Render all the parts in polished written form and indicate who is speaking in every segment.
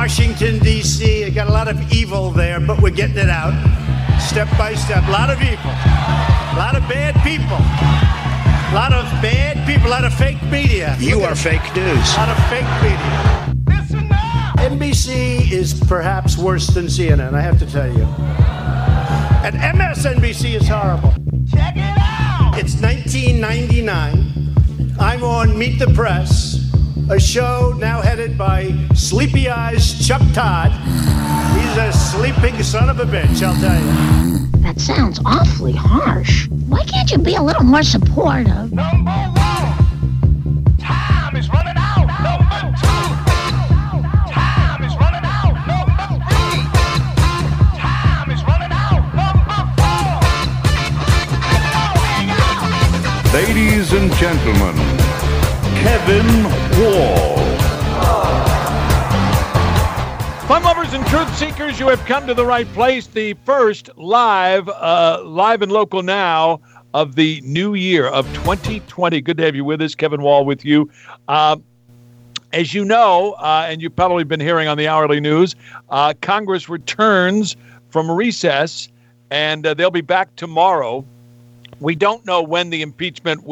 Speaker 1: Washington, D.C. I got a lot of evil there, but we're getting it out step by step. A lot of evil. A lot of bad people. A lot of bad people. A lot of fake media.
Speaker 2: You are fake news.
Speaker 1: A lot of fake media. Listen up! NBC is perhaps worse than CNN, I have to tell you. And MSNBC is horrible.
Speaker 3: Check it out!
Speaker 1: It's 1999. I'm on Meet the Press, a show now headed by Sleepy Eyes Chuck Todd. He's a sleeping son of a bitch, I'll tell you.
Speaker 4: That sounds awfully harsh. Why can't you be a little more supportive?
Speaker 3: Number one, time is running out. Number two, time is running out. Number three, time is running out. Number four.
Speaker 5: Ladies and gentlemen, Kevin Wall.
Speaker 6: Fun lovers and truth seekers, you have come to the right place. The first live and local now of the new year of 2020. Good to have you with us. Kevin Wall with you. As you know, and you've probably been hearing on the hourly news, Congress returns from recess, and they'll be back tomorrow. We don't know when the impeachment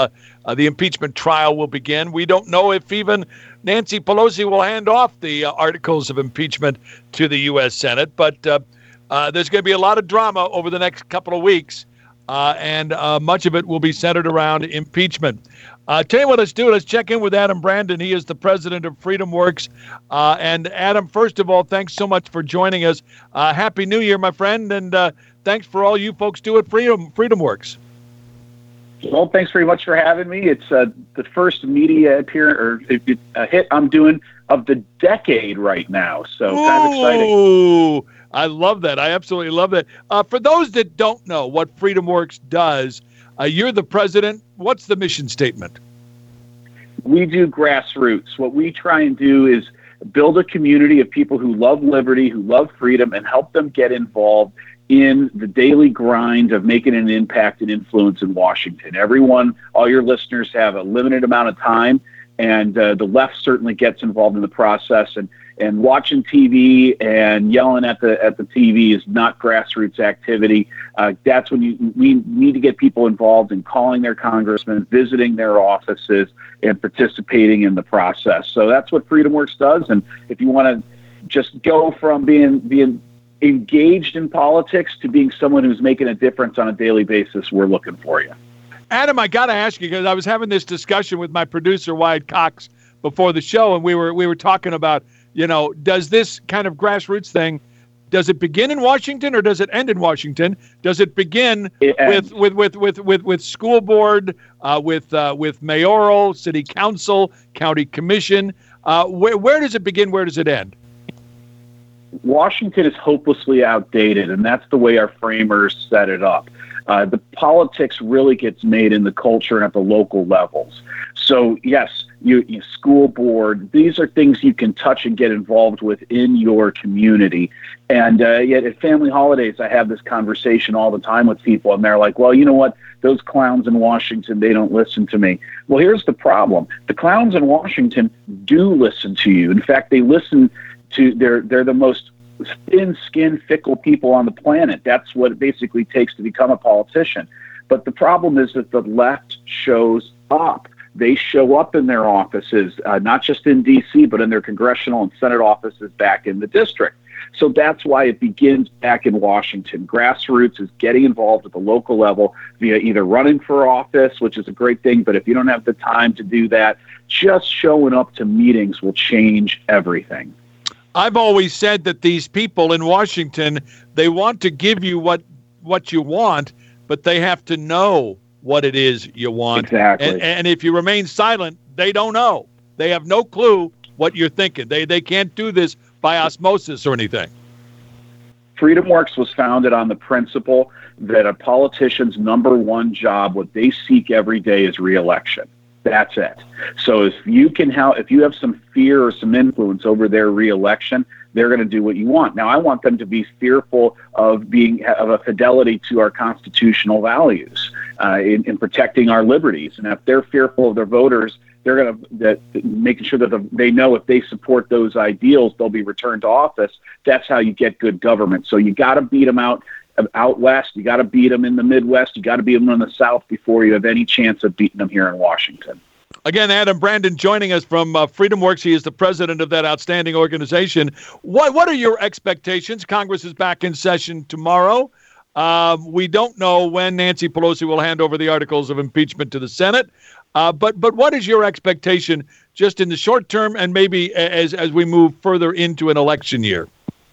Speaker 6: trial will begin. We don't know if even Nancy Pelosi will hand off the articles of impeachment to the U.S. Senate. But there's going to be a lot of drama over the next couple of weeks, and much of it will be centered around impeachment. Tell you what, let's do. Let's check in with Adam Brandon. He is the president of FreedomWorks. And Adam, first of all, thanks so much for joining us. Happy New Year, my friend, and thanks for all you folks do at FreedomWorks.
Speaker 7: Well, thanks very much for having me. It's the first media appearance or hit I'm doing of the decade right now, so kind of exciting.
Speaker 6: Ooh, I love that. I absolutely love that. For those that don't know what FreedomWorks does, you're the president. What's the mission statement?
Speaker 7: We do grassroots. What we try and do is build a community of people who love liberty, who love freedom, and help them get involved in the daily grind of making an impact and influence in Washington. Everyone, all your listeners have a limited amount of time, and the left certainly gets involved in the process. And watching TV and yelling at the TV is not grassroots activity. That's when we need to get people involved in calling their congressmen, visiting their offices, and participating in the process. So that's what FreedomWorks does. And if you want to just go from being engaged in politics to being someone who's making a difference on a daily basis, we're looking for you.
Speaker 6: Adam, I got to ask you, because I was having this discussion with my producer, Wyatt Cox, before the show, and we were talking about, does this kind of grassroots thing, does it begin in Washington or does it end in Washington? Does it begin with school board, with mayoral, city council, county commission? Where does it begin? Where does it end?
Speaker 7: Washington is hopelessly outdated, and that's the way our framers set it up. The politics really gets made in the culture and at the local levels. So, yes, you school board, these are things you can touch and get involved with in your community. And yet at family holidays, I have this conversation all the time with people, and they're like, well, you know what? Those clowns in Washington, they don't listen to me. Well, here's the problem. The clowns in Washington do listen to you. In fact, they listen to, they're the most thin-skinned, fickle people on the planet. That's what it basically takes to become a politician. But the problem is that the left shows up. They show up in their offices, not just in D.C., but in their congressional and Senate offices back in the district. So that's why it begins back in Washington. Grassroots is getting involved at the local level via either running for office, which is a great thing, but if you don't have the time to do that, just showing up to meetings will change everything.
Speaker 6: I've always said that these people in Washington, they want to give you what you want, but they have to know what it is you want.
Speaker 7: Exactly.
Speaker 6: And if you remain silent, they don't know. They have no clue what you're thinking. They can't do this by osmosis or anything.
Speaker 7: FreedomWorks was founded on the principle that a politician's number one job, what they seek every day, is reelection. That's it. So if you have some fear or some influence over their reelection, they're going to do what you want. Now, I want them to be fearful of a fidelity to our constitutional values in protecting our liberties. And if they're fearful of their voters they're going to making sure that they know if they support those ideals, they'll be returned to office. That's how you get good government. So you got to beat them out west. You got to beat them in the Midwest. You got to beat them in the South before you have any chance of beating them here in Washington.
Speaker 6: Again, Adam Brandon joining us from FreedomWorks. He is the president of that outstanding organization. What are your expectations? Congress is back in session tomorrow. We don't know when Nancy Pelosi will hand over the articles of impeachment to the Senate. But what is your expectation just in the short term and maybe as we move further into an election year?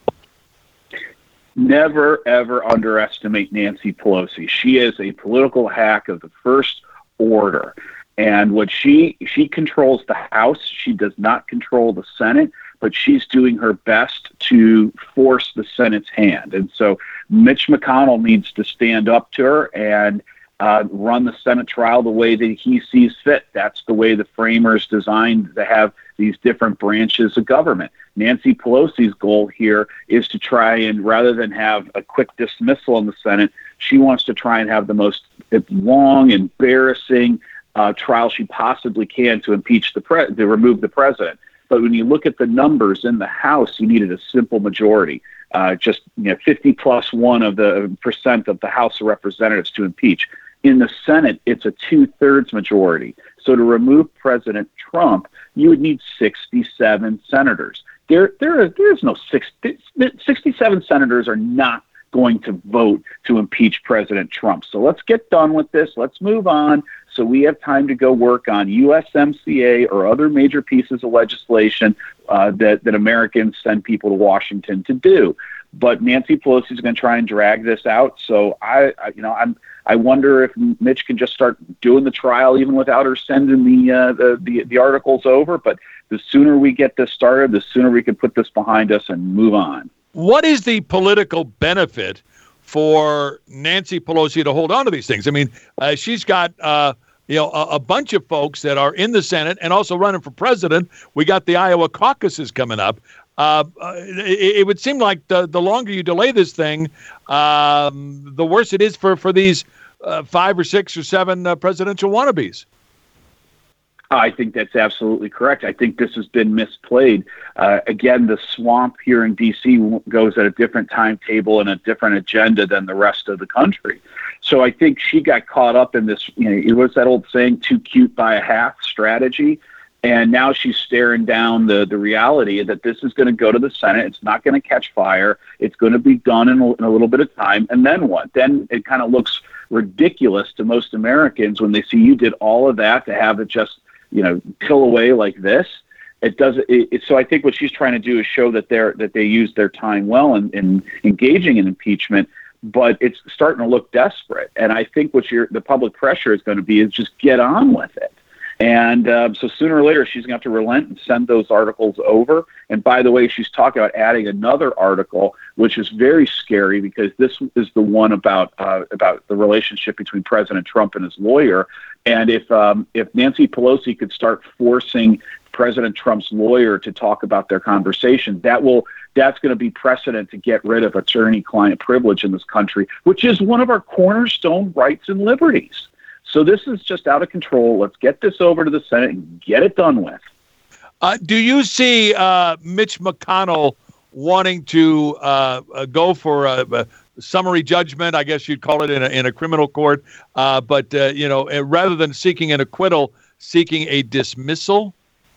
Speaker 7: Never, ever underestimate Nancy Pelosi. She is a political hack of the first order. And what she controls the House. She does not control the Senate, but she's doing her best to force the Senate's hand. And so Mitch McConnell needs to stand up to her and run the Senate trial the way that he sees fit. That's the way the framers designed to have these different branches of government. Nancy Pelosi's goal here is to try and, rather than have a quick dismissal in the Senate, she wants to try and have the most long, embarrassing trial she possibly can to impeach to remove the president. But when you look at the numbers in the House, you needed a simple majority, 50+1 of the percent of the House of Representatives to impeach. In the Senate, it's a 2/3 majority. So to remove President Trump, you would need 67 senators. There's no 67 senators are not going to vote to impeach President Trump. So let's get done with this. Let's move on so we have time to go work on USMCA or other major pieces of legislation that Americans send people to Washington to do. But Nancy Pelosi is going to try and drag this out. So I wonder if Mitch can just start doing the trial even without her sending the articles over. But the sooner we get this started, the sooner we can put this behind us and move on.
Speaker 6: What is the political benefit for Nancy Pelosi to hold on to these things? I mean, she's got a bunch of folks that are in the Senate and also running for president. We got the Iowa caucuses coming up. It would seem like the longer you delay this thing, the worse it is for these 5 or 6 or 7 presidential wannabes.
Speaker 7: I think that's absolutely correct. I think this has been misplayed. Again, the swamp here in D.C. goes at a different timetable and a different agenda than the rest of the country. So I think she got caught up in this, it was that old saying, too cute by a half strategy. And now she's staring down the reality that this is going to go to the Senate. It's not going to catch fire. It's going to be done in a little bit of time. And then what? Then it kind of looks ridiculous to most Americans when they see you did all of that to have it just pill away like this. It doesn't. So I think what she's trying to do is show that they use their time well in engaging in impeachment, but it's starting to look desperate. And I think the public pressure is going to be is just get on with it. And so sooner or later, she's going to have to relent and send those articles over. And by the way, she's talking about adding another article, which is very scary because this is the one about the relationship between President Trump and his lawyer. And if Nancy Pelosi could start forcing President Trump's lawyer to talk about their conversation, that's going to be precedent to get rid of attorney-client privilege in this country, which is one of our cornerstone rights and liberties. So this is just out of control. Let's get this over to the Senate and get it done with.
Speaker 6: Do you see Mitch McConnell wanting to go for a summary judgment? I guess you'd call it in a criminal court, but rather than seeking an acquittal, seeking a dismissal?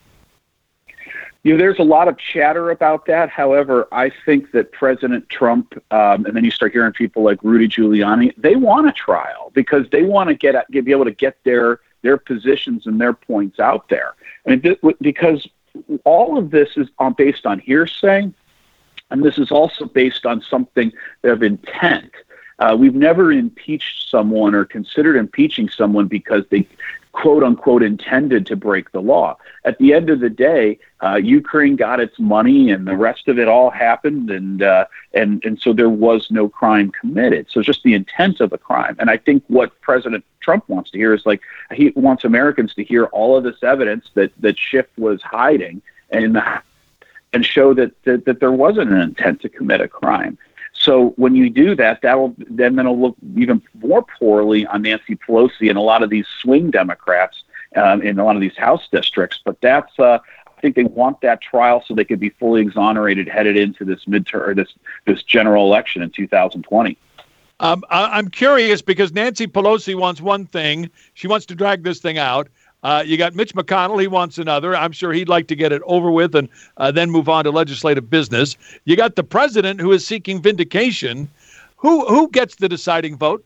Speaker 7: There's a lot of chatter about that. However, I think that President Trump, and then you start hearing people like Rudy Giuliani, they want a trial because they want to be able to get their positions and their points out there. Because all of this is based on hearsay, and this is also based on something of intent. We've never impeached someone or considered impeaching someone because they quote unquote intended to break the law. At the end of the day, Ukraine got its money and the rest of it all happened. And so there was no crime committed. So just the intent of the crime. And I think what President Trump wants to hear is he wants Americans to hear all of this evidence that Schiff was hiding and show that there wasn't an intent to commit a crime. So when you do that, it'll look even more poorly on Nancy Pelosi and a lot of these swing Democrats in a lot of these House districts. But that's I think they want that trial so they could be fully exonerated headed into this midterm or this general election in 2020.
Speaker 6: I'm curious because Nancy Pelosi wants one thing. She wants to drag this thing out. You got Mitch McConnell. He wants another. I'm sure he'd like to get it over with and then move on to legislative business. You got the president who is seeking vindication. Who gets the deciding vote?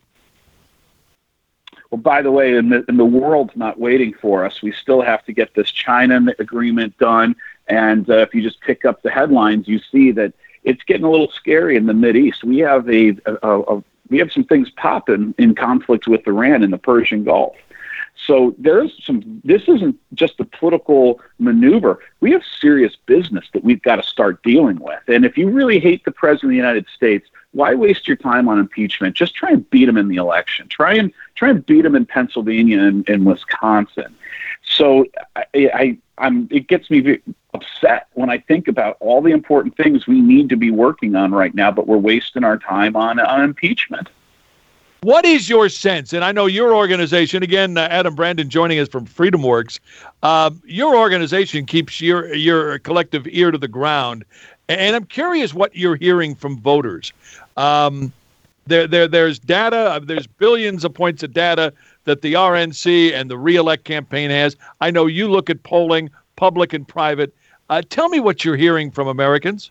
Speaker 7: Well, by the way, and the world's not waiting for us. We still have to get this China agreement done. And if you just pick up the headlines, you see that it's getting a little scary in the Mideast. We have we have some things popping in conflict with Iran in the Persian Gulf. So this isn't just a political maneuver. We have serious business that we've got to start dealing with. And if you really hate the president of the United States, why waste your time on impeachment? Just try and beat him in the election. Try and beat him in Pennsylvania and Wisconsin. So it gets me upset when I think about all the important things we need to be working on right now, but we're wasting our time on impeachment.
Speaker 6: What is your sense? And I know your organization, again, Adam Brandon joining us from FreedomWorks, your organization keeps your collective ear to the ground. And I'm curious what you're hearing from voters. There's data, there's billions of points of data that the RNC and the Re-elect campaign has. I know you look at polling, public and private. Tell me what you're hearing from Americans.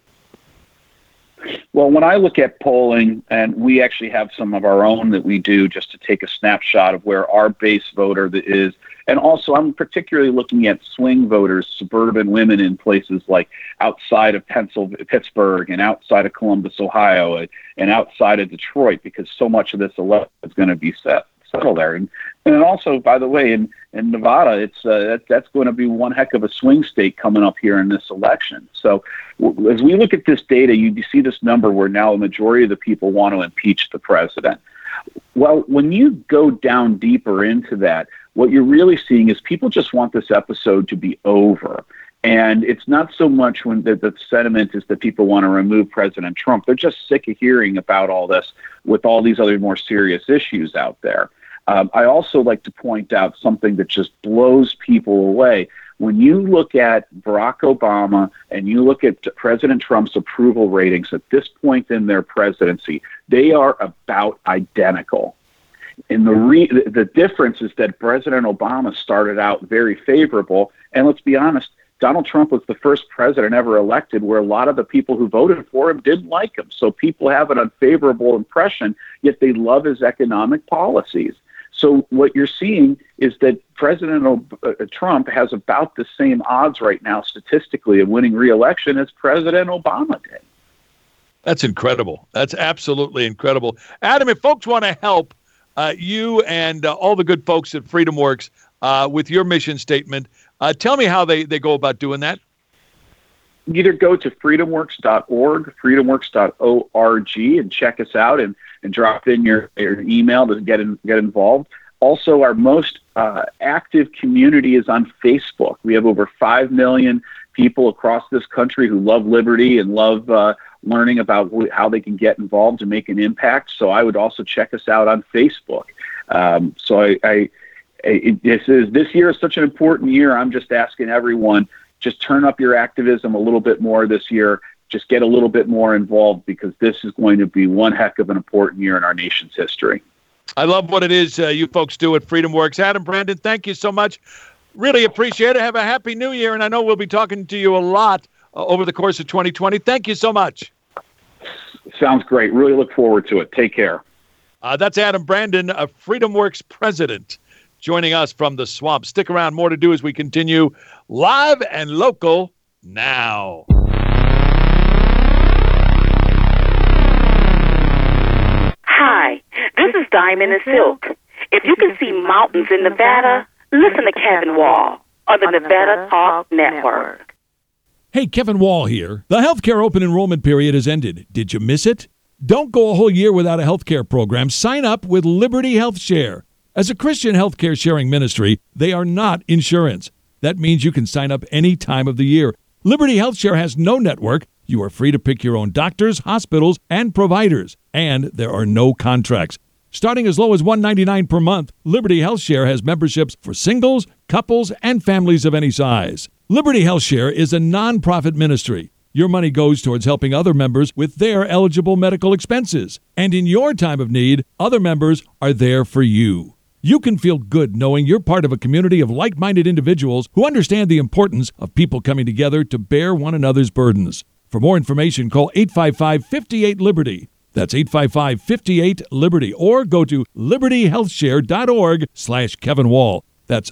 Speaker 7: Well, when I look at polling, and we actually have some of our own that we do just to take a snapshot of where our base voter is, and also I'm particularly looking at swing voters, suburban women in places like outside of Pittsburgh and outside of Columbus, Ohio, and outside of Detroit, because so much of this election is going to be settled there. And also, by the way, in Nevada, that's going to be one heck of a swing state coming up here in this election. So as we look at this data, you see this number where now a majority of the people want to impeach the president. Well, when you go down deeper into that, what you're really seeing is people just want this episode to be over. And it's not so much when the sentiment is that people want to remove President Trump. They're just sick of hearing about all this with all these other more serious issues out there. I also like to point out something that just blows people away. When you look at Barack Obama and you look at President Trump's approval ratings at this point in their presidency, they are about identical. And the difference is that President Obama started out very favorable. And let's be honest, Donald Trump was the first president ever elected where a lot of the people who voted for him didn't like him. So people have an unfavorable impression, yet they love his economic policies. So what you're seeing is that President Trump has about the same odds right now statistically of winning re-election as President Obama did.
Speaker 6: That's incredible. That's absolutely incredible. Adam, if folks want to help you and all the good folks at FreedomWorks with your mission statement, tell me how they go about doing that.
Speaker 7: Either go to freedomworks.org, freedomworks.org, and check us out and drop in your email to get involved. Also, our most active community is on Facebook. We have over 5 million people across this country who love liberty and love learning about how they can get involved and make an impact. So I would also check us out on Facebook. This year is such an important year. I'm just asking everyone, just turn up your activism a little bit more this year. Just get a little bit more involved because this is going to be one heck of an important year in our nation's history.
Speaker 6: I love what it is you folks do at FreedomWorks. Adam Brandon, thank you so much. Really appreciate it. Have a happy new year. And I know we'll be talking to you a lot over the course of 2020. Thank you so much.
Speaker 7: Sounds great. Really look forward to it. Take care.
Speaker 6: That's Adam Brandon, a FreedomWorks president, joining us from the swamp. Stick around. More to do as we continue live and local now.
Speaker 2: Hi, this is Diamond and Silk. If you can see mountains in Nevada, listen to Kevin Wall on the Nevada Talk Network.
Speaker 8: Hey, Kevin Wall here. The healthcare open enrollment period has ended. Did you miss it? Don't go a whole year without a healthcare program. Sign up with Liberty Health Share. As a Christian healthcare sharing ministry, they are not insurance. That means you can sign up any time of the year. Liberty Health Share has no network. You are free to pick your own doctors, hospitals, and providers. And there are no contracts. Starting as low as $1.99 per month, Liberty HealthShare has memberships for singles, couples, and families of any size. Liberty HealthShare is a non-profit ministry. Your money goes towards helping other members with their eligible medical expenses. And in your time of need, other members are there for you. You can feel good knowing you're part of a community of like-minded individuals who understand the importance of people coming together to bear one another's burdens. For more information, call 855-58-LIBERTY. That's 855-58-LIBERTY. Or go to libertyhealthshare.org/Kevin Wall. That's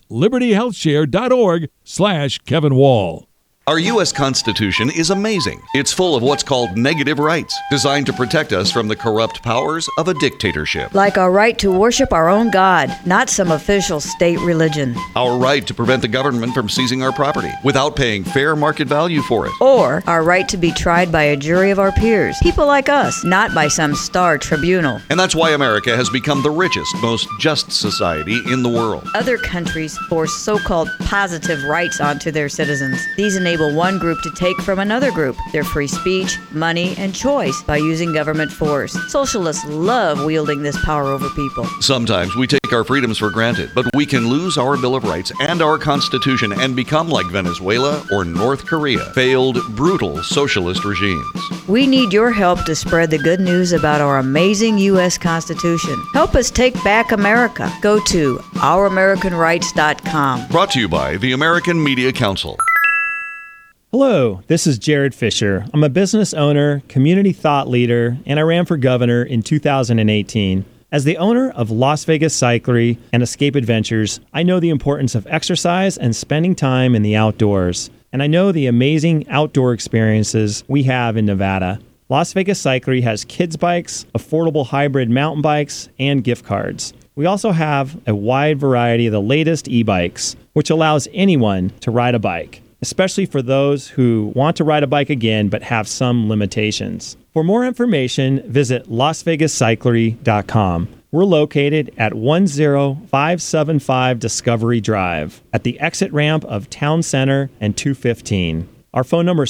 Speaker 8: libertyhealthshare.org/Kevin Wall.
Speaker 9: Our U.S. Constitution is amazing. It's full of what's called negative rights, designed to protect us from the corrupt powers of a dictatorship.
Speaker 10: Like our right to worship our own God, not some official state religion.
Speaker 9: Our right to prevent the government from seizing our property without paying fair market value for it.
Speaker 10: Or our right to be tried by a jury of our peers, people like us, not by some star tribunal.
Speaker 9: And that's why America has become the richest, most just society in the world.
Speaker 10: Other countries force so-called positive rights onto their citizens. These enable one group to take from another group their free speech, money, and choice by using government force. Socialists love wielding this power over people.
Speaker 9: Sometimes we take our freedoms for granted, but we can lose our Bill of Rights and our Constitution and become like Venezuela or North Korea, failed, brutal socialist regimes.
Speaker 10: We need your help to spread the good news about our amazing U.S. Constitution. Help us take back America. Go to ouramericanrights.com.
Speaker 9: Brought to you by the American Media Council.
Speaker 11: Hello, this is Jared Fisher. I'm a business owner, community thought leader, and I ran for governor in 2018. As the owner of Las Vegas Cyclery and Escape Adventures, I know the importance of exercise and spending time in the outdoors. And I know the amazing outdoor experiences we have in Nevada. Las Vegas Cyclery has kids bikes, affordable hybrid mountain bikes, and gift cards. We also have a wide variety of the latest e-bikes, which allows anyone to ride a bike, especially for those who want to ride a bike again but have some limitations. For more information, visit LasVegasCyclery.com. We're located at 10575 Discovery Drive at the exit ramp of Town Center and 215. Our phone number is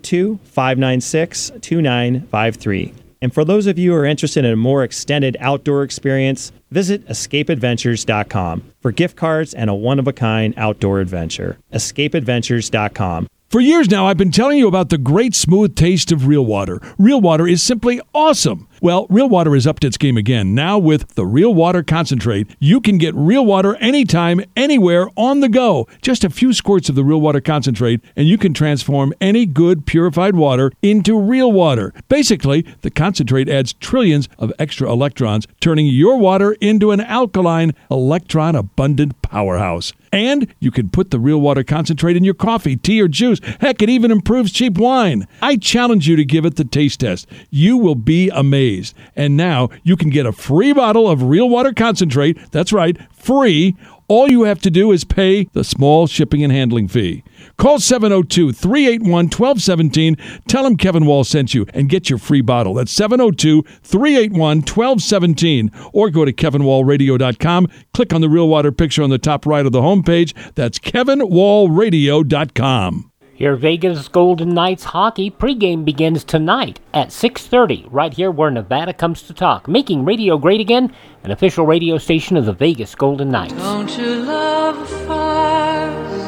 Speaker 11: 702-596-2953. And for those of you who are interested in a more extended outdoor experience, visit EscapeAdventures.com for gift cards and a one-of-a-kind outdoor adventure. EscapeAdventures.com.
Speaker 8: For years now, I've been telling you about the great smooth taste of Real Water. Real Water is simply awesome. Well, Real Water is upped its game again. Now with the Real Water Concentrate, you can get Real Water anytime, anywhere, on the go. Just a few squirts of the Real Water Concentrate, and you can transform any good purified water into real water. Basically, the concentrate adds trillions of extra electrons, turning your water into an alkaline, electron-abundant powerhouse. And you can put the Real Water Concentrate in your coffee, tea, or juice. Heck, it even improves cheap wine. I challenge you to give it the taste test. You will be amazed. And now you can get a free bottle of Real Water Concentrate. That's right, free. All you have to do is pay the small shipping and handling fee. Call 702-381-1217. Tell them Kevin Wall sent you and get your free bottle. That's 702-381-1217. Or go to kevinwallradio.com. Click on the Real Water picture on the top right of the homepage. That's kevinwallradio.com.
Speaker 12: Your Vegas Golden Knights hockey pregame begins tonight at 6:30, right here where Nevada comes to talk, making radio great again, an official radio station of the Vegas Golden Knights.
Speaker 13: Don't you love farce?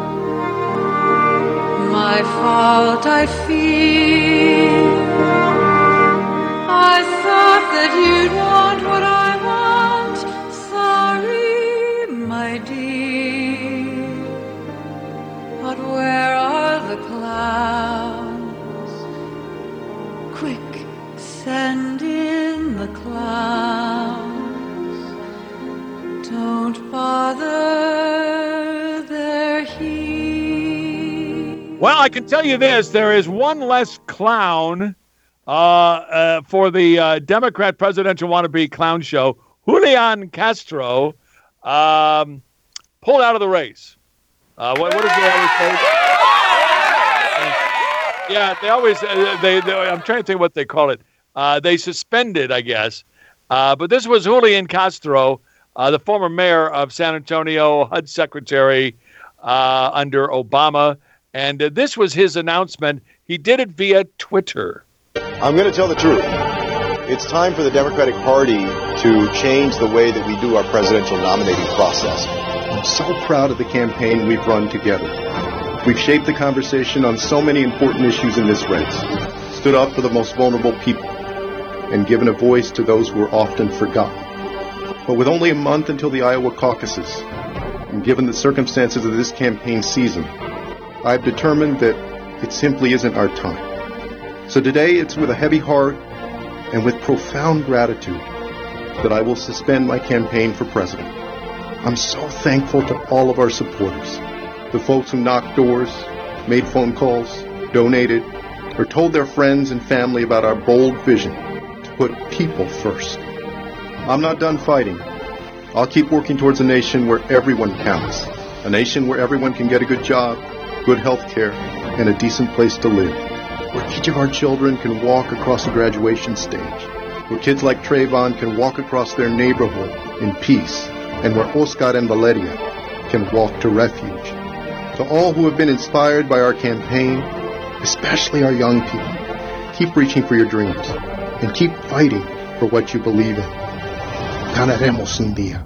Speaker 13: My fault I fear. I thought that you'd want what I want. Sorry, my dear. But where are the clowns? Quick, send in the clowns. Don't bother, they're here.
Speaker 6: Well, I can tell you this. There is one less clown for the Democrat presidential wannabe clown show. Julian Castro pulled out of the race. What does they always say? Yeah, they always, I'm trying to think what they call it. They suspended, I guess. But this was Julian Castro, the former mayor of San Antonio, HUD secretary under Obama. And this was his announcement. He did it via Twitter.
Speaker 14: I'm going to tell the truth. It's time for the Democratic Party to change the way that we do our presidential nominating process.
Speaker 15: I'm so proud of the campaign we've run together. We've shaped the conversation on so many important issues in this race, stood up for the most vulnerable people, and given a voice to those who are often forgotten. But with only a month until the Iowa caucuses, and given the circumstances of this campaign season, I've determined that it simply isn't our time. So today it's with a heavy heart and with profound gratitude that I will suspend my campaign for president. I'm so thankful to all of our supporters, the folks who knocked doors, made phone calls, donated, or told their friends and family about our bold vision to put people first. I'm not done fighting. I'll keep working towards a nation where everyone counts, a nation where everyone can get a good job, good health care, and a decent place to live, where each of our children can walk across the graduation stage, where kids like Trayvon can walk across their neighborhood in peace, and where Oscar and Valeria can walk to refuge. To all who have been inspired by our campaign, especially our young people, keep reaching for your dreams and keep fighting for what you believe in. Ganaremos un día.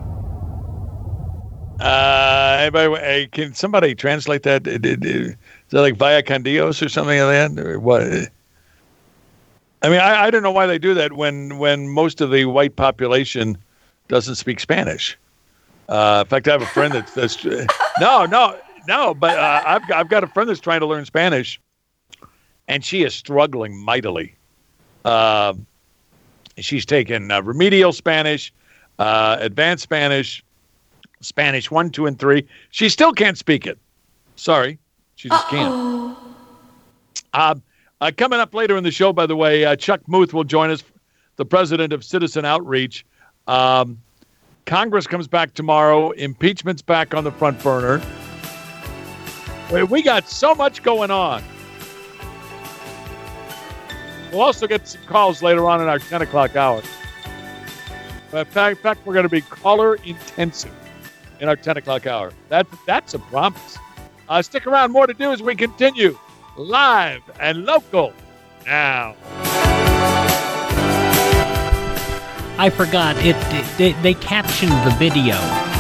Speaker 6: Anybody, can somebody translate that? Is that like Vaya con Dios or something like that? Or what? I mean, I don't know why they do that when most of the white population doesn't speak Spanish. In fact, I have a friend that's no, but I've got a friend that's trying to learn Spanish, and she is struggling mightily. She's taken remedial Spanish, advanced Spanish, Spanish 1, 2, and 3. She still can't speak it. Sorry, she just can't. Coming up later in the show, by the way, Chuck Muth will join us, the president of Citizen Outreach. Congress comes back tomorrow. Impeachment's back on the front burner. We got so much going on. We'll also get some calls later on in our 10 o'clock hour. In fact, we're going to be caller intensive in our 10 o'clock hour. That's a promise. Stick around. More to do as we continue live and local now.
Speaker 12: I forgot they captioned the video,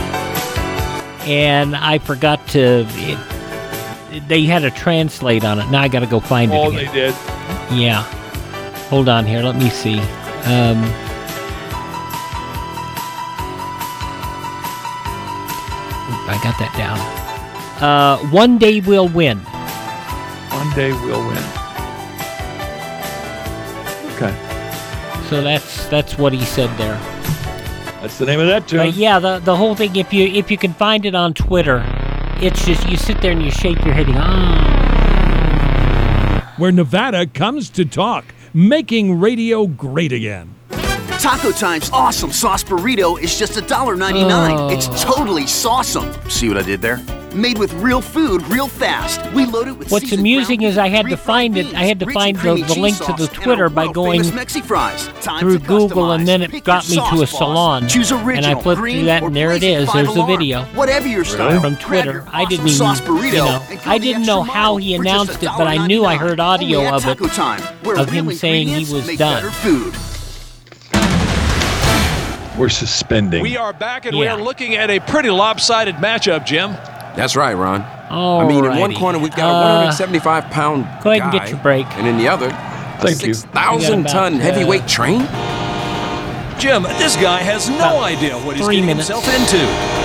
Speaker 12: and I forgot to. They had a translate on it. Now I got to go find it.
Speaker 6: Oh,
Speaker 12: again.
Speaker 6: they did.
Speaker 12: Yeah. Hold on here. Let me see. I got that down. One day we'll win.
Speaker 6: One day we'll win. Okay.
Speaker 12: So that's what he said there.
Speaker 6: That's the name of that tune.
Speaker 12: But yeah, the whole thing. If you can find it on Twitter, it's just you sit there and you shake your head.
Speaker 8: Where Nevada comes to talk, making radio great again.
Speaker 16: Taco Time's awesome sauce burrito is just $1.99. It's totally sauceum.
Speaker 17: See what I did there?
Speaker 16: Made with real food, real fast. We load it with
Speaker 12: What's amusing is I had to find it. I had to find the link to the Twitter by going through Google, and then it got me to a salon.
Speaker 16: Choose original,
Speaker 12: and I flipped through that, and there it is. There's the video.
Speaker 16: Whatever your style.
Speaker 12: From Twitter. I didn't even, I didn't know how he announced it, but I knew I heard audio of it, of him saying he was done.
Speaker 6: We're suspending.
Speaker 18: We are back, and we are looking at a pretty lopsided matchup, Jim.
Speaker 17: That's right, Ron.
Speaker 12: Alrighty.
Speaker 17: I mean, in one corner, we've got a 175-pound
Speaker 12: Go ahead and get your break.
Speaker 17: And in the other, a 6,000-ton heavyweight train?
Speaker 18: Jim, this guy has no idea what he's getting himself into.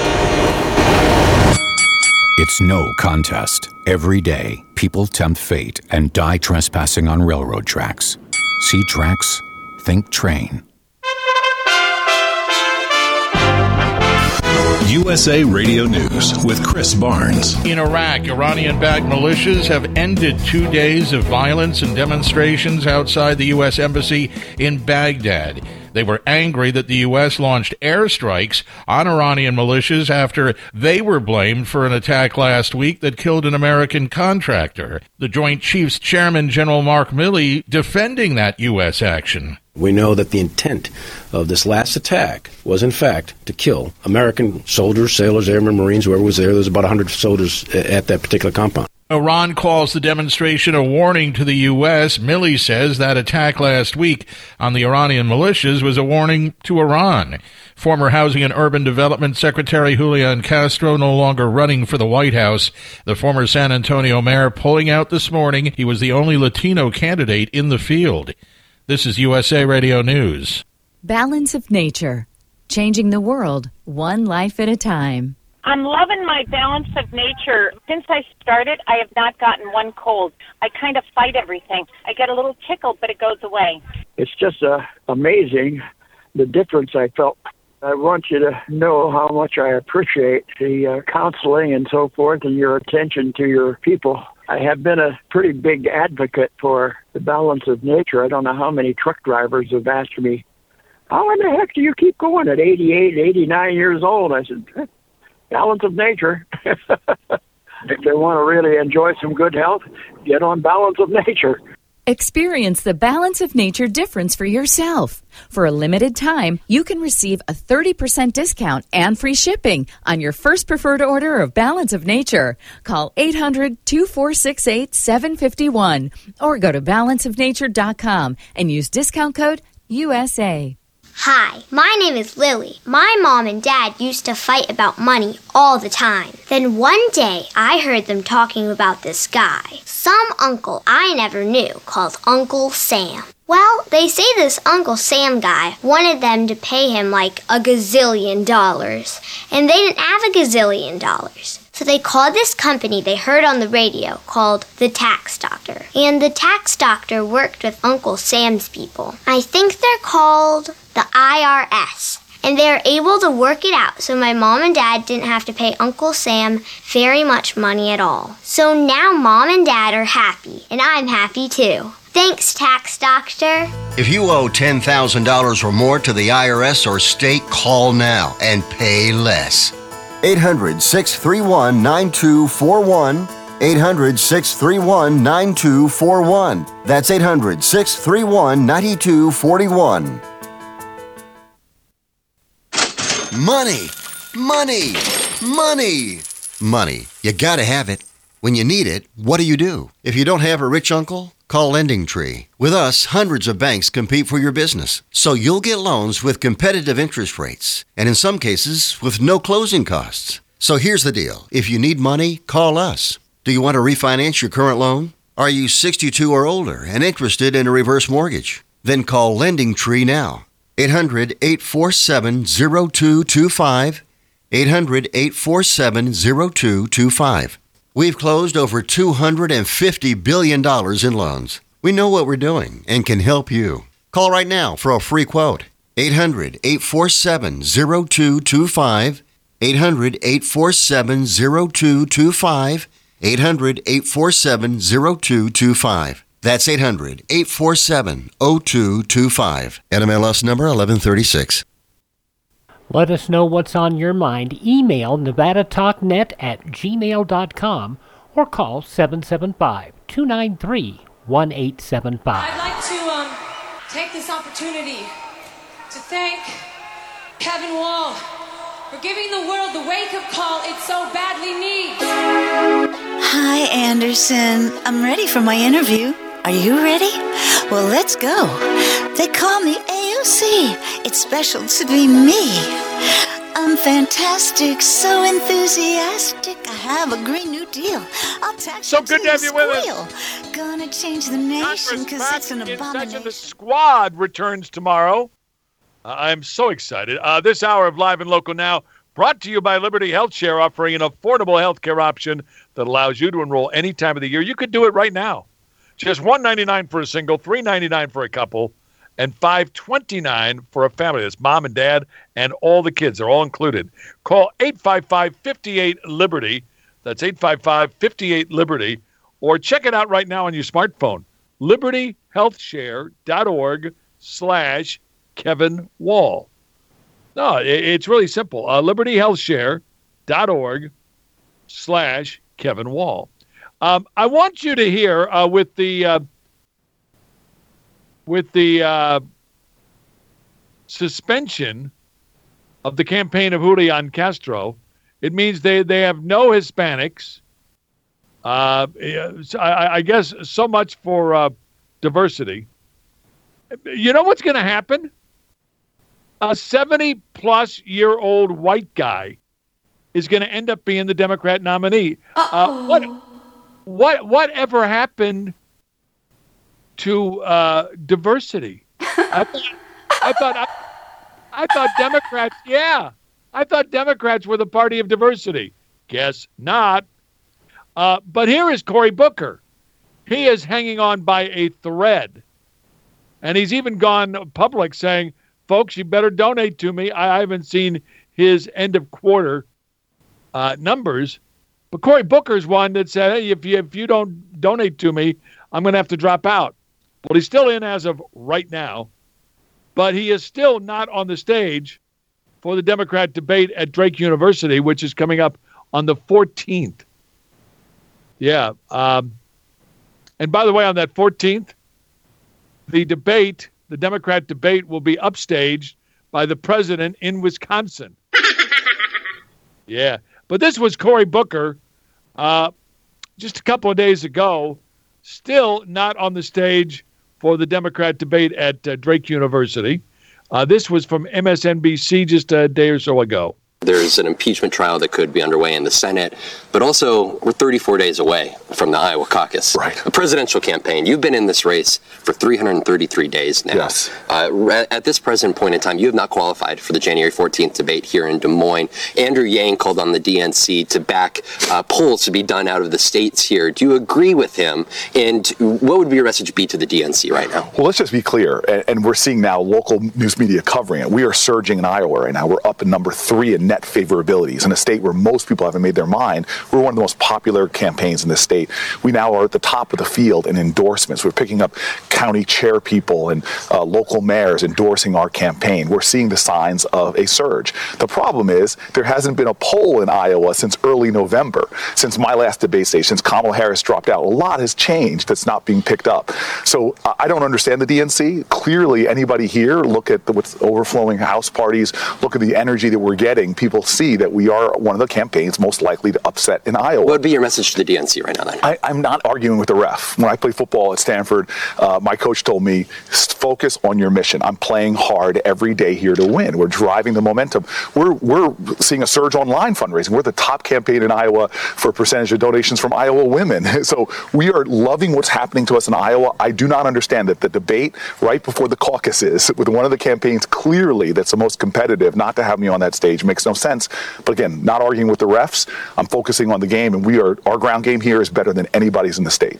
Speaker 19: It's no contest. Every day, people tempt fate and die trespassing on railroad tracks. See tracks, think train.
Speaker 20: USA Radio News with Chris Barnes.
Speaker 21: In Iraq, Iranian-backed militias have ended 2 days of violence and demonstrations outside the U.S. Embassy in Baghdad. They were angry that the U.S. launched airstrikes on Iranian militias after they were blamed for an attack last week that killed an American contractor. The Joint Chiefs Chairman, General Mark Milley, defending that U.S. action.
Speaker 22: We know that the intent of this last attack was, in fact, to kill American soldiers, sailors, airmen, Marines, whoever was there. There was about 100 soldiers at that particular compound.
Speaker 21: Iran calls the demonstration a warning to the U.S. Milley says that attack last week on the Iranian militias was a warning to Iran. Former Housing and Urban Development Secretary Julian Castro no longer running for the White House. The former San Antonio mayor pulling out this morning. He was the only Latino candidate in the field. This is USA Radio News.
Speaker 1: Balance of Nature. Changing the world, one life at a time.
Speaker 4: I'm loving my Balance of Nature. Since I started, I have not gotten one cold. I kind of fight everything. I get a little tickle, but it goes away.
Speaker 23: It's just amazing the difference I felt. I want you to know how much I appreciate the counseling and so forth and your attention to your people. I have been a pretty big advocate for the Balance of Nature. I don't know how many truck drivers have asked me, how in the heck do you keep going at 88, 89 years old? I said, Balance of Nature. If they want to really enjoy some good health, get on Balance of Nature.
Speaker 1: Experience the Balance of Nature difference for yourself. For a limited time, you can receive a 30% discount and free shipping on your first preferred order of Balance of Nature. Call 800-2468-751 or go to balanceofnature.com and use discount code USA.
Speaker 24: Hi, my name is Lily. My mom and dad used to fight about money all the time. Then one day, I heard them talking about this guy, some uncle I never knew, called Uncle Sam. Well, they say this Uncle Sam guy wanted them to pay him like $1 gazillion, and they didn't have $1 gazillion. So they called this company they heard on the radio called the Tax Doctor. And the Tax Doctor worked with Uncle Sam's people. I think they're called the IRS. And they were able to work it out so my mom and dad didn't have to pay Uncle Sam very much money at all. So now mom and dad are happy, and I'm happy too. Thanks, Tax Doctor.
Speaker 25: If you owe $10,000 or more to the IRS or state, call now and pay less. 800-631-9241. 800-631-9241. That's 800-631-9241. Money, money, money, money. You gotta have it. When you need it, what do? If you don't have a rich uncle, call Lending Tree. With us, hundreds of banks compete for your business, so you'll get loans with competitive interest rates, and in some cases, with no closing costs. So here's the deal. If you need money, call us. Do you want to refinance your current loan? Are you 62 or older and interested in a reverse mortgage? Then call Lending Tree now. 800-847-0225. 800-847-0225. We've closed over $250 billion in loans. We know what we're doing and can help you. Call right now for a free quote. 800-847-0225. 800-847-0225. 800-847-0225. That's 800-847-0225. NMLS number 1136.
Speaker 12: Let us know what's on your mind. Email nevadatalknet@gmail.com or call 775-293-1875.
Speaker 13: I'd like to take this opportunity to thank Kevin Wall for giving the world the wake-up call it so badly needs.
Speaker 26: Hi, Anderson. I'm ready for my interview. Are you ready? Well, let's go. They call me AOC. It's special to be me. I'm fantastic, so enthusiastic. I have a Green New Deal. I'll tax
Speaker 6: so good to have you with us.
Speaker 26: Gonna change the nation because it's an abomination.
Speaker 6: The Squad returns tomorrow. I'm so excited. This hour of Live and Local Now brought to you by Liberty Health Share, offering an affordable health care option that allows you to enroll any time of the year. You could do it right now. Just $199 for a single, $399 for a couple, and $529 for a family. That's mom and dad and all the kids. They're all included. Call 855-58-LIBERTY. That's 855-58-LIBERTY. Or check it out right now on your smartphone. LibertyHealthShare.org/Kevin Wall. No, it's really simple. LibertyHealthShare.org/Kevin Wall. I want you to hear with the suspension of the campaign of Julian Castro, it means they have no Hispanics, I guess so much for diversity. You know what's going to happen? A 70-plus-year-old white guy is going to end up being the Democrat nominee. Whatever happened to diversity? I thought Democrats. Yeah, I thought Democrats were the party of diversity. Guess not. But here is Cory Booker. He is hanging on by a thread, and he's even gone public saying, "Folks, you better donate to me." I haven't seen his end of quarter numbers, but Cory Booker's one that said, "Hey, if you don't donate to me, I'm going to have to drop out." Well, he's still in as of right now, but he is still not on the stage for the Democrat debate at Drake University, which is coming up on the 14th. Yeah. And by the way, on that 14th, the Democrat debate will be upstaged by the president in Wisconsin. Yeah. But this was Cory Booker just a couple of days ago, still not on the stage for the Democrat debate at Drake University. This was from MSNBC just a day or so ago.
Speaker 2: There's an impeachment trial that could be underway in the Senate, but also we're 34 days away from the Iowa caucus.
Speaker 3: Right.
Speaker 2: A presidential campaign. You've been in this race for 333 days now.
Speaker 3: Yes.
Speaker 2: At this present point in time, you have not qualified for the January 14th debate here in Des Moines. Andrew Yang called on the DNC to back polls to be done out of the states here. Do you agree with him? And what would your message be to the DNC right now?
Speaker 3: Well, let's just be clear, and we're seeing now local news media covering it. We are surging in Iowa right now. We're up in number 3 in net favorabilities. In a state where most people haven't made their mind, we're one of the most popular campaigns in the state. We now are at the top of the field in endorsements. We're picking up county chair people and local mayors endorsing our campaign. We're seeing the signs of a surge. The problem is there hasn't been a poll in Iowa since early November, since my last debate stage, since Kamala Harris dropped out. A lot has changed that's not being picked up. So I don't understand the DNC. Clearly, anybody here, look at what's overflowing House parties, look at the energy that we're getting. People see that we are one of the campaigns most likely to upset in Iowa.
Speaker 2: What would be your message to the DNC right now, then?
Speaker 3: I'm not arguing with the ref. When I played football at Stanford, my coach told me, focus on your mission. I'm playing hard every day here to win. We're driving the momentum. We're seeing a surge online fundraising. We're the top campaign in Iowa for percentage of donations from Iowa women. So we are loving what's happening to us in Iowa. I do not understand that the debate right before the caucuses with one of the campaigns clearly that's the most competitive, not to have me on that stage makes no sense. But again, not arguing with the refs. I'm focusing on the game, and our ground game here is better than anybody's in the state.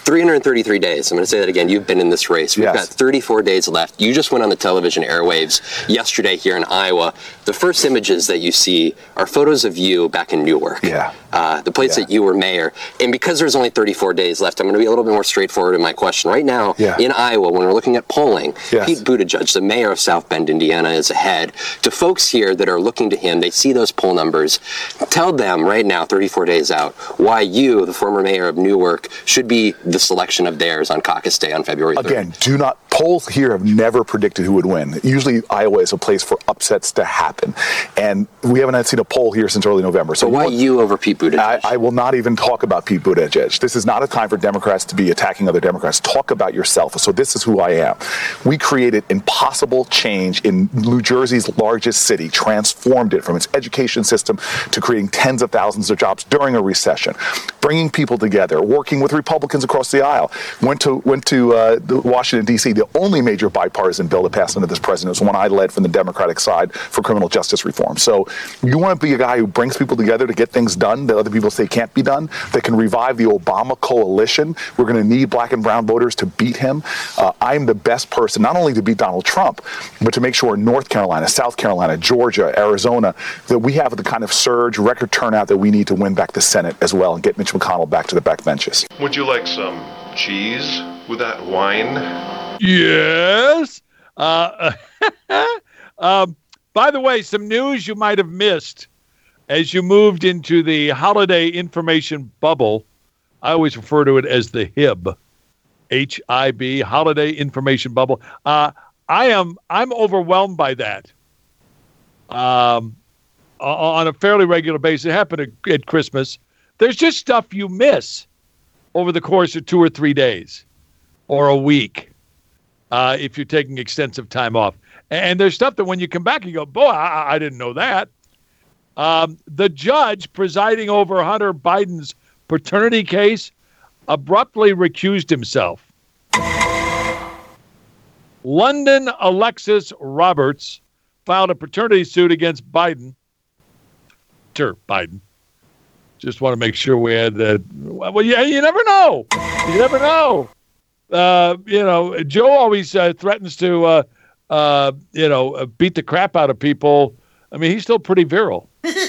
Speaker 2: 333 days. I'm going to say that again. You've been in this race. We've got 34 days left. You just went on the television airwaves yesterday here in Iowa. The first images that you see are photos of you back in Newark. The place that you were mayor. And because there's only 34 days left, I'm going to be a little bit more straightforward in my question. Right now, in Iowa, when we're looking at polling, Pete Buttigieg, the mayor of South Bend, Indiana, is ahead. To folks here that are looking to him, they see those poll numbers. Tell them right now, 34 days out, why you, the former mayor of Newark, should be the selection of theirs on caucus day on February 3rd.
Speaker 3: Again, polls here have never predicted who would win. Usually Iowa is a place for upsets to happen. And we haven't seen a poll here since early November. So
Speaker 2: why you over Pete Buttigieg?
Speaker 3: I will not even talk about Pete Buttigieg. This is not a time for Democrats to be attacking other Democrats. Talk about yourself. So this is who I am. We created impossible change in New Jersey's largest city, transformed it from its education system to creating tens of thousands of jobs during a recession, bringing people together, working with Republicans across the aisle. Went to Washington, D.C. The only major bipartisan bill that passed under this president was one I led from the Democratic side for criminal justice reform. So you want to be a guy who brings people together to get things done that other people say can't be done, that can revive the Obama coalition. We're going to need black and brown voters to beat him. I'm the best person not only to beat Donald Trump, but to make sure in North Carolina, South Carolina, Georgia, Arizona, that we have the kind of surge, record turnout that we need to win back the Senate as well and get Mitch McConnell back to the backbenches.
Speaker 5: Would you like some cheese with that wine?
Speaker 6: Yes. By the way, some news you might have missed as you moved into the holiday information bubble. I always refer to it as the HIB, H-I-B, holiday information bubble. I'm overwhelmed by that on a fairly regular basis. It happened at Christmas. There's just stuff you miss. over the course of 2 or 3 days or a week if you're taking extensive time off. And there's stuff that when you come back, you go, boy, I didn't know that. The judge presiding over Hunter Biden's paternity case abruptly recused himself. London Alexis Roberts filed a paternity suit against Biden. Biden. Just want to make sure we had that. Well, yeah, you never know. You never know. Joe always threatens to, beat the crap out of people. I mean, he's still pretty virile.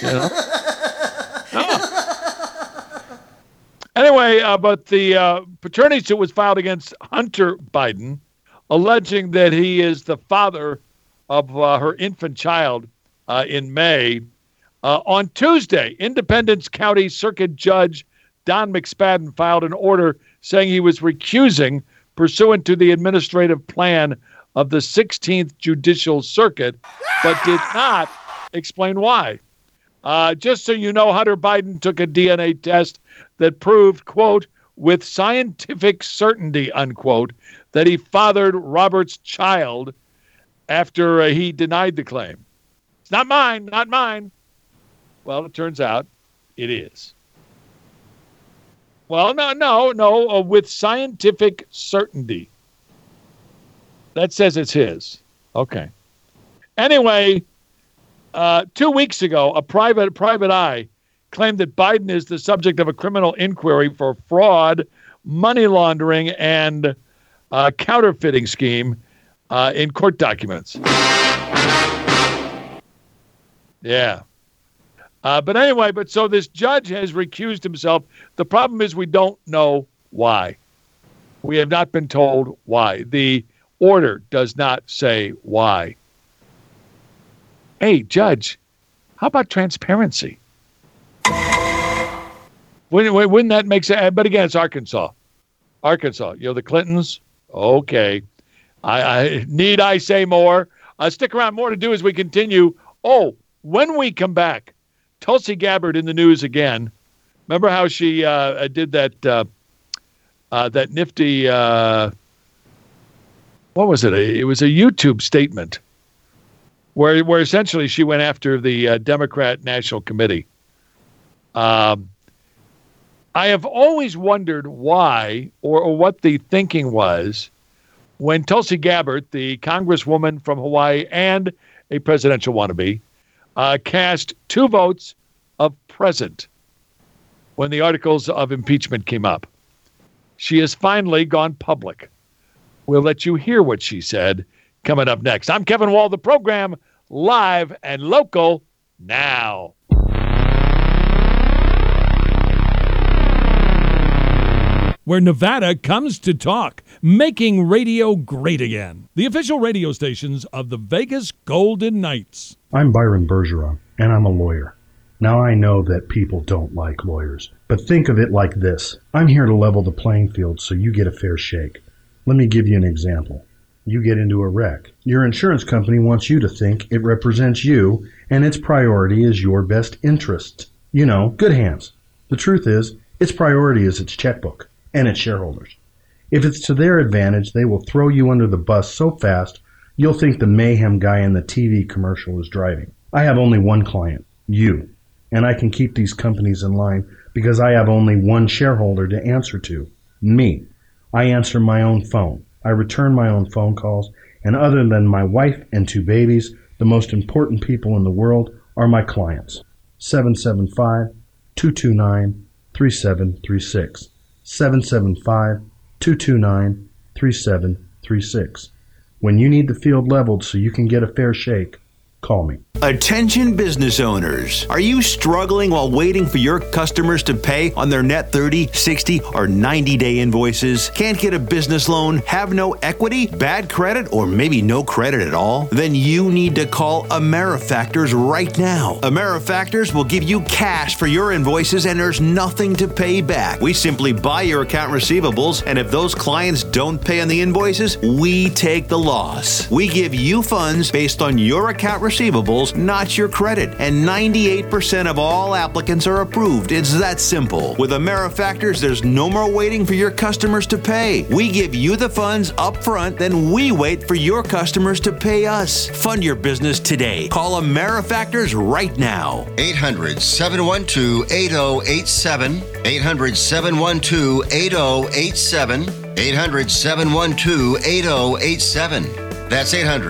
Speaker 6: Anyway, but the paternity suit was filed against Hunter Biden, alleging that he is the father of her infant child in May. On Tuesday, Independence County Circuit Judge Don McSpadden filed an order saying he was recusing pursuant to the administrative plan of the 16th Judicial Circuit, but did not explain why. Just so you know, Hunter Biden took a DNA test that proved, quote, with scientific certainty, unquote, that he fathered Robert's child after he denied the claim. It's not mine, not mine. Well, it turns out it is. Well, no, with scientific certainty. That says it's his. Okay. Anyway, 2 weeks ago, a private eye claimed that Biden is the subject of a criminal inquiry for fraud, money laundering, and counterfeiting scheme in court documents. Yeah. But anyway, so this judge has recused himself. The problem is we don't know why. We have not been told why. The order does not say why. Hey, Judge, how about transparency? Wouldn't that make sense? But again, it's Arkansas. The Clintons. Okay. Need I say more? Stick around. More to do as we continue. Oh, when we come back, Tulsi Gabbard in the news again. Remember how she did that nifty, what was it? It was a YouTube statement where essentially she went after the Democrat National Committee. I have always wondered why or what the thinking was when Tulsi Gabbard, the congresswoman from Hawaii and a presidential wannabe, cast 2 votes of present when the articles of impeachment came up. She has finally gone public. We'll let you hear what she said coming up next. I'm Kevin Wall, the program live and local now.
Speaker 8: Where Nevada comes to talk, making radio great again. The official radio stations of the Vegas Golden Knights.
Speaker 7: I'm Byron Bergeron, and I'm a lawyer. Now I know that people don't like lawyers, but think of it like this. I'm here to level the playing field so you get a fair shake. Let me give you an example. You get into a wreck. Your insurance company wants you to think it represents you, and its priority is your best interest. You know, good hands. The truth is, its priority is its checkbook and its shareholders. If it's to their advantage, they will throw you under the bus so fast, you'll think the mayhem guy in the TV commercial is driving. I have only one client, you, and I can keep these companies in line because I have only one shareholder to answer to, me. I answer my own phone. I return my own phone calls, and other than my wife and 2 babies, the most important people in the world are my clients. 775-229-3736. 775-229-3736. When you need the field leveled so you can get a fair shake, call me.
Speaker 9: Attention business owners. Are you struggling while waiting for your customers to pay on their net 30, 60, or 90-day invoices? Can't get a business loan? Have no equity? Bad credit? Or maybe no credit at all? Then you need to call AmeriFactors right now. AmeriFactors will give you cash for your invoices and there's nothing to pay back. We simply buy your account receivables, and if those clients don't pay on the invoices, we take the loss. We give you funds based on your account receivables rules, not your credit. And 98% of all applicants are approved. It's that simple. With AmeriFactors, there's no more waiting for your customers to pay. We give you the funds up front, then we wait for your customers to pay us. Fund your business today. Call AmeriFactors right now.
Speaker 25: 800-712-8087. 800-712-8087. 800-712-8087. That's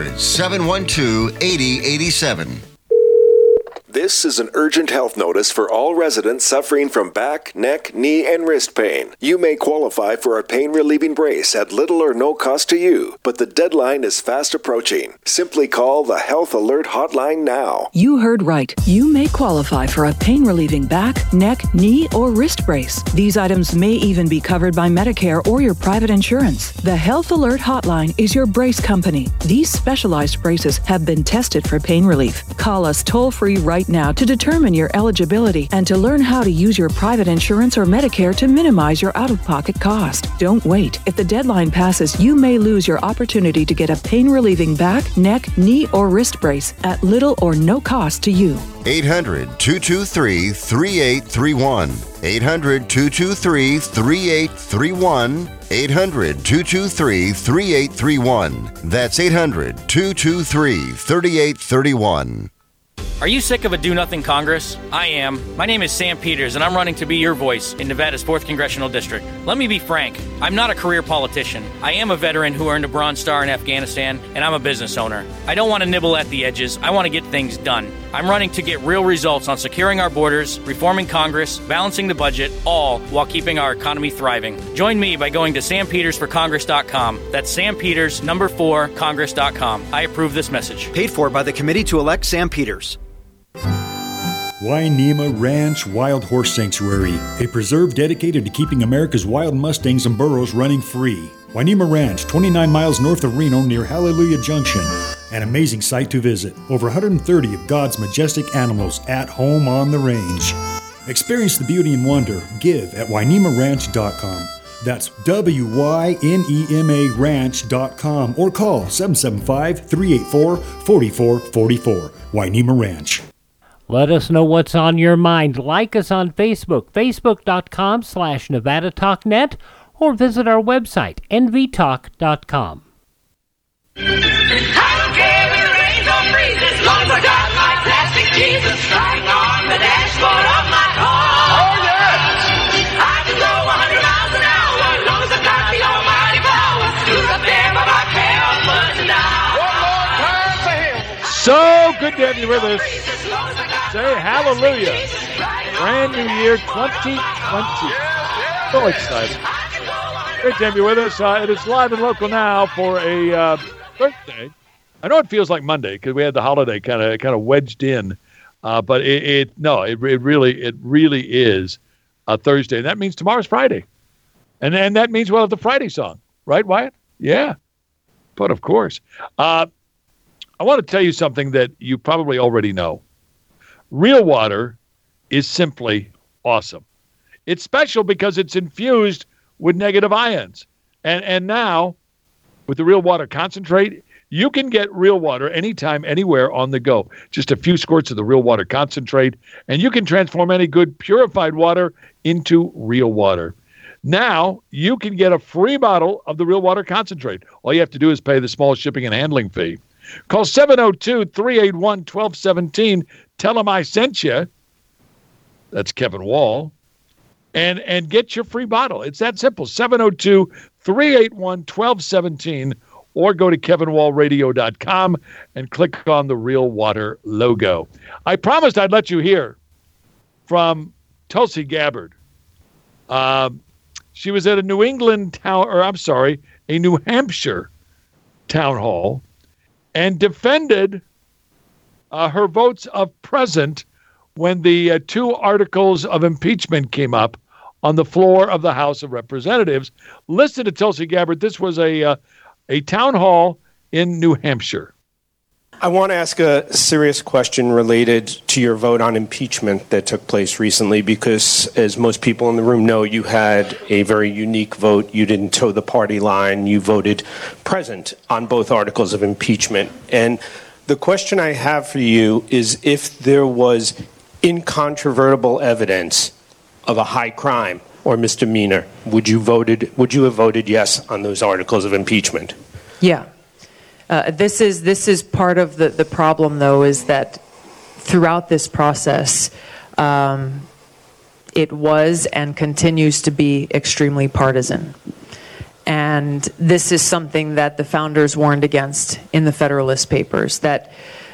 Speaker 25: 800-712-8087.
Speaker 10: This is an urgent health notice for all residents suffering from back, neck, knee, and wrist pain. You may qualify for a pain-relieving brace at little or no cost to you, but the deadline is fast approaching. Simply call the Health Alert Hotline now.
Speaker 11: You heard right. You may qualify for a pain-relieving back, neck, knee, or wrist brace. These items may even be covered by Medicare or your private insurance. The Health Alert Hotline is your brace company. These specialized braces have been tested for pain relief. Call us toll-free right now to determine your eligibility and to learn how to use your private insurance or Medicare to minimize your out-of-pocket cost. Don't wait. If the deadline passes, you may lose your opportunity to get a pain-relieving back, neck, knee, or wrist brace at little or no cost to you.
Speaker 25: 800-223-3831. 800-223-3831. 800-223-3831. That's 800-223-3831.
Speaker 14: Are you sick of a do-nothing Congress? I am. My name is Sam Peters, and I'm running to be your voice in Nevada's 4th Congressional District. Let me be frank. I'm not a career politician. I am a veteran who earned a Bronze Star in Afghanistan, and I'm a business owner. I don't want to nibble at the edges. I want to get things done. I'm running to get real results on securing our borders, reforming Congress, balancing the budget, all while keeping our economy thriving. Join me by going to sampetersforcongress.com. That's sampetersnumber4congress.com. I approve this message.
Speaker 15: Paid for by the Committee to Elect Sam Peters.
Speaker 16: Wainema Ranch Wild Horse Sanctuary, a preserve dedicated to keeping America's wild Mustangs and burros running free. Wainema Ranch, 29 miles north of Reno near Hallelujah Junction. An amazing sight to visit. Over 130 of God's majestic animals at home on the range. Experience the beauty and wonder. Give at WainemaRanch.com. That's WYNEMA Ranch.com or call 775-384-4444. Wainema Ranch.
Speaker 12: Let us know what's on your mind. Like us on Facebook, facebook.com/NevadaTalkNet, or visit our website, nvtalk.com.
Speaker 17: I don't care if it rains or freezes, as long as I got my plastic Jesus riding on the dashboard of my car. Oh, yes! I can go 100 miles an hour, as long as I got the almighty power. Look up there by my calf, buzzing down. One more time for him.
Speaker 6: So good to have you with us. Say hallelujah. Brand new year 2020. So excited. Great to have you with us. It is live and local now for a birthday. I know it feels like Monday because we had the holiday kind of wedged in, but it really is a Thursday. And that means tomorrow's Friday, and that means we'll have the Friday song, right, Wyatt? Yeah, but of course, I want to tell you something that you probably already know. Real water is simply awesome. It's special because it's infused with negative ions. And now, with the Real Water Concentrate, you can get Real Water anytime, anywhere on the go. Just a few squirts of the Real Water Concentrate, and you can transform any good purified water into real water. Now, you can get a free bottle of the Real Water Concentrate. All you have to do is pay the small shipping and handling fee. Call 702-381-1217. Tell them I sent you. That's Kevin Wall. And get your free bottle. It's that simple. 702-381-1217. Or go to kevinwallradio.com and click on the Real Water logo. I promised I'd let you hear from Tulsi Gabbard. She was at a New Hampshire town hall and defended her votes of present when the two articles of impeachment came up on the floor of the House of Representatives. Listen to Tulsi Gabbard. This was a town hall in New Hampshire.
Speaker 27: I want to ask a serious question related to your vote on impeachment that took place recently, because as most people in the room know, you had a very unique vote. You didn't toe the party line. You voted present on both articles of impeachment. And The question I have for you is if there was incontrovertible evidence of a high crime or misdemeanor, would you have voted yes on those articles of impeachment?
Speaker 4: Yeah. This is part of the problem, though, is that throughout this process, it was and continues to be extremely partisan. And this is something that the founders warned against in the Federalist Papers, that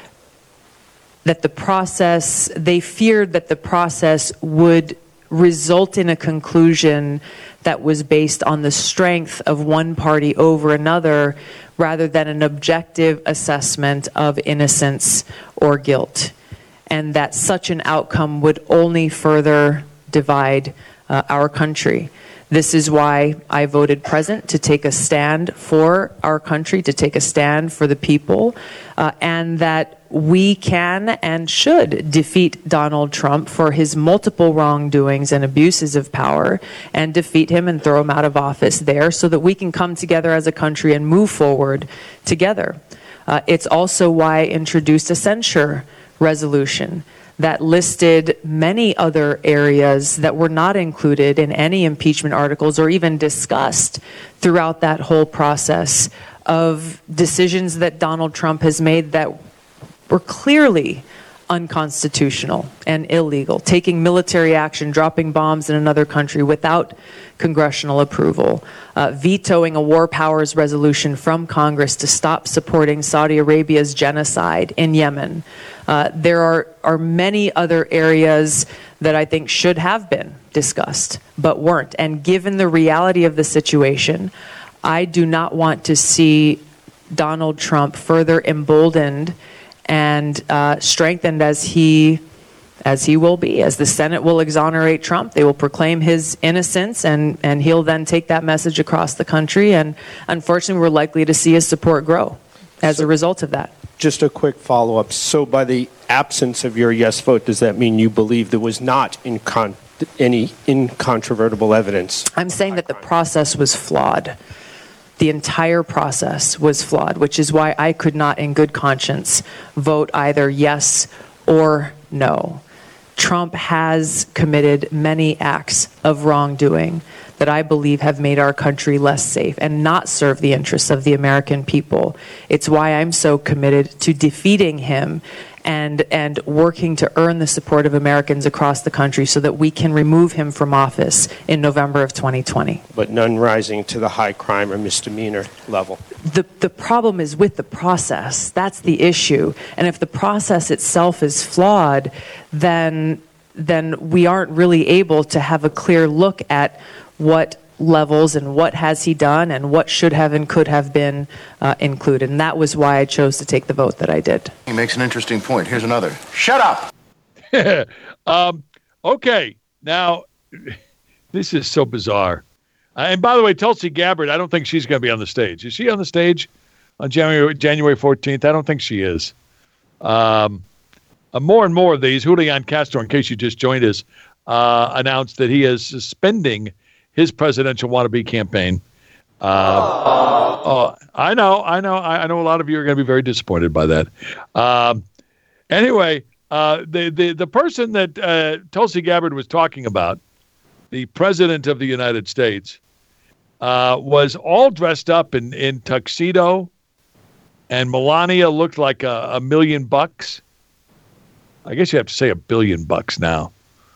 Speaker 4: the process, they feared that the process would result in a conclusion that was based on the strength of one party over another rather than an objective assessment of innocence or guilt, and that such an outcome would only further divide our country. This is why I voted present, to take a stand for our country, to take a stand for the people, and that we can and should defeat Donald Trump for his multiple wrongdoings and abuses of power, and defeat him and throw him out of office there so that we can come together as a country and move forward together. It's also why I introduced a censure resolution that listed many other areas that were not included in any impeachment articles or even discussed throughout that whole process of decisions that Donald Trump has made that were clearly unconstitutional and illegal, taking military action, dropping bombs in another country without congressional approval, vetoing a war powers resolution from Congress to stop supporting Saudi Arabia's genocide in Yemen. There are many other areas that I think should have been discussed, but weren't. And given the reality of the situation, I do not want to see Donald Trump further emboldened and strengthened as he will be. As the Senate will exonerate Trump, they will proclaim his innocence, and he'll then take that message across the country. And unfortunately, we're likely to see his support grow as a result of that.
Speaker 27: Just a quick follow-up. So by the absence of your yes vote, does that mean you believe there was not any incontrovertible evidence?
Speaker 4: I'm saying that the process was flawed. The entire process was flawed, which is why I could not in good conscience vote either yes or no. Trump has committed many acts of wrongdoing that I believe have made our country less safe and not serve the interests of the American people. It's why I'm so committed to defeating him and working to earn the support of Americans across the country so that we can remove him from office in November of 2020.
Speaker 27: But none rising to the high crime or misdemeanor level.
Speaker 4: The problem is with the process. That's the issue. And if the process itself is flawed, then we aren't really able to have a clear look at what levels and what has he done and what should have and could have been included. And that was why I chose to take the vote that I did.
Speaker 18: He makes an interesting point. Here's another. Shut up!
Speaker 6: Okay. Now, this is so bizarre. And by the way, Tulsi Gabbard, I don't think she's going to be on the stage. Is she on the stage on January 14th? I don't think she is. More and more of these, Julian Castro, in case you just joined us, announced that he is suspending his presidential wannabe campaign. I know a lot of you are going to be very disappointed by that. Anyway, the person that Tulsi Gabbard was talking about, the president of the United States, was all dressed up in tuxedo, and Melania looked like $1 million. I guess you have to say $1 billion now.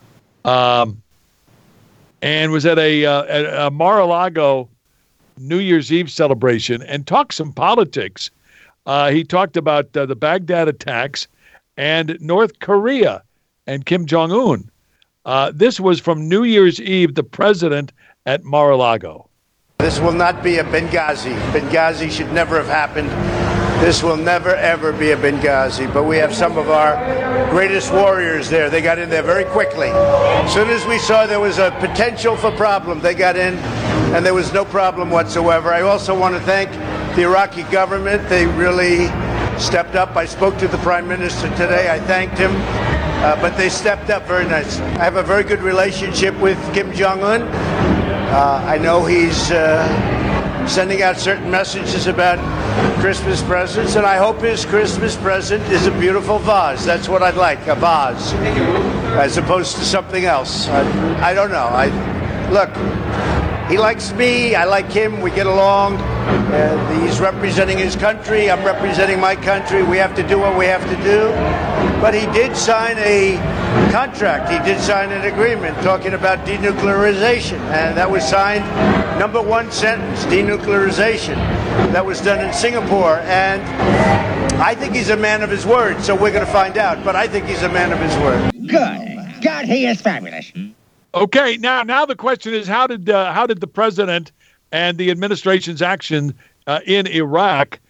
Speaker 6: And was at a Mar-a-Lago New Year's Eve celebration and talked some politics. He talked about the Baghdad attacks and North Korea and Kim Jong-un. This was from New Year's Eve, the president at Mar-a-Lago.
Speaker 19: This will not be a Benghazi. Benghazi should never have happened. This will never, ever be a Benghazi. But we have some of our greatest warriors there. They got in there very quickly. As soon as we saw there was a potential for problem, they got in, and there was no problem whatsoever. I also want to thank the Iraqi government. They really stepped up. I spoke to the Prime Minister today. I thanked him. But they stepped up very nice. I have a very good relationship with Kim Jong-un. I know he's sending out certain messages about Christmas presents, and I hope his Christmas present is a beautiful vase. That's what I'd like, a vase, as opposed to something else. I don't know. Look, he likes me, I like him, we get along. He's representing his country, I'm representing my country. We have to do what we have to do. But he did sign a contract, he did sign an agreement talking about denuclearization. And that was signed, number one sentence, denuclearization. That was done in Singapore. And I think he's a man of his word, so we're going to find out. But I think he's a man of his word.
Speaker 1: Good. God, he is fabulous.
Speaker 6: Okay, now the question is, how did the president and the administration's action in Iraq,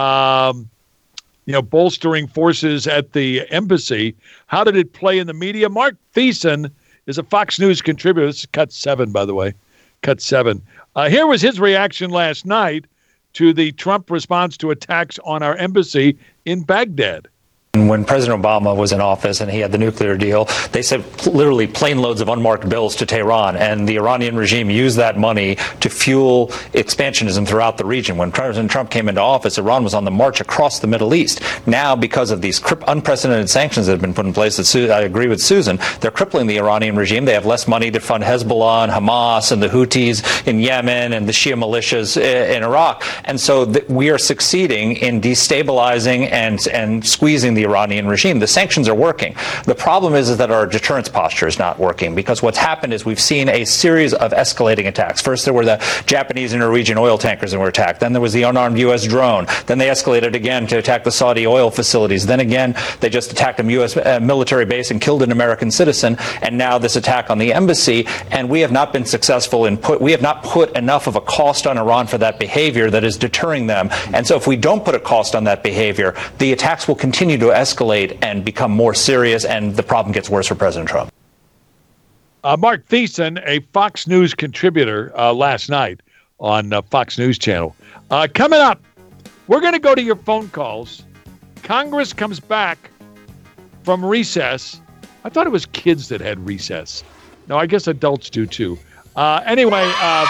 Speaker 6: bolstering forces at the embassy, how did it play in the media? Mark Thiessen is a Fox News contributor. This is cut 7, by the way, cut 7. Here was his reaction last night to the Trump response to attacks on our embassy in Baghdad.
Speaker 13: When President Obama was in office and he had the nuclear deal, they sent literally plane loads of unmarked bills to Tehran, and the Iranian regime used that money to fuel expansionism throughout the region. When President Trump came into office, Iran was on the march across the Middle East. Now, because of these unprecedented sanctions that have been put in place, I agree with Susan, they're crippling the Iranian regime. They have less money to fund Hezbollah and Hamas and the Houthis in Yemen and the Shia militias in Iraq. And so we are succeeding in destabilizing and squeezing the Iranian regime. The sanctions are working. The problem is that our deterrence posture is not working, because what's happened is we've seen a series of escalating attacks. First, there were the Japanese and Norwegian oil tankers that were attacked. Then there was the unarmed U.S. drone. Then they escalated again to attack the Saudi oil facilities. Then again, they just attacked a U.S. military base and killed an American citizen. And now this attack on the embassy. And we have not been successful we have not put enough of a cost on Iran for that behavior that is deterring them. And so if we don't put a cost on that behavior, the attacks will continue to escalate and become more serious, and the problem gets worse for President Trump.
Speaker 6: Mark Thiessen, a Fox News contributor last night on Fox News Channel. Coming up, we're going to go to your phone calls. Congress comes back from recess. I thought it was kids that had recess. No, I guess adults do too. Anyway,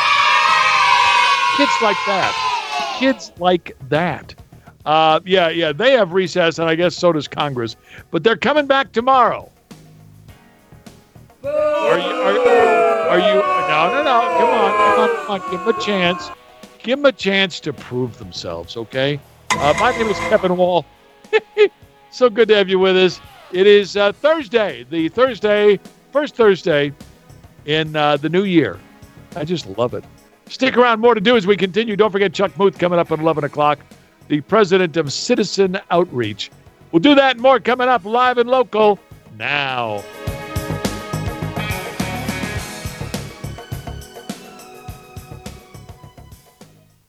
Speaker 6: kids like that. Kids like that. Yeah, they have recess, and I guess so does Congress. But they're coming back tomorrow. Are you? No. Come on. Give them a chance. Give them a chance to prove themselves, okay? My name is Kevin Wall. So good to have you with us. It is Thursday, first Thursday in the new year. I just love it. Stick around. More to do as we continue. Don't forget Chuck Muth coming up at 11 o'clock. The president of Citizen Outreach. We'll do that and more coming up live and local now.